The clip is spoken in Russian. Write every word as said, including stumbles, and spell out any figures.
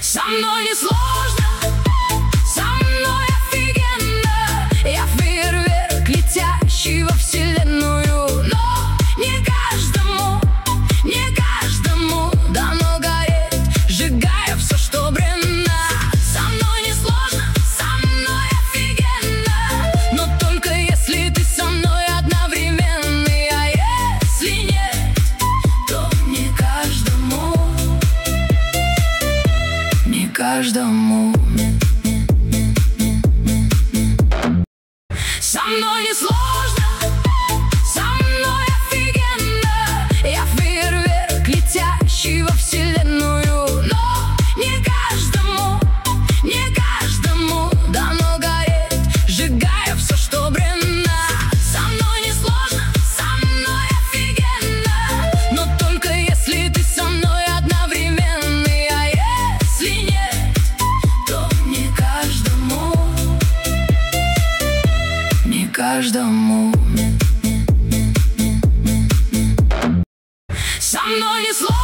Со мной не сложно, со мной офигенно. Я фейерверк, летящий во вселенную. Но не каждому, не каждому дано гореть, сжигая все, что бренно. Со мной не сложно, со мной офигенно. Но только если ты со мной одновременно. А если нет, то не каждому, не каждому. Со мной не сложно, со мной офигенно. Я фейерверк, летящий во вселенную. Но не каждому, не каждому дано гореть, сжигая все, что бренно. Со мной не сложно, со мной офигенно. Но только если ты со мной одновременно. А если нет, то не каждому, не каждому. Со мной не сложно.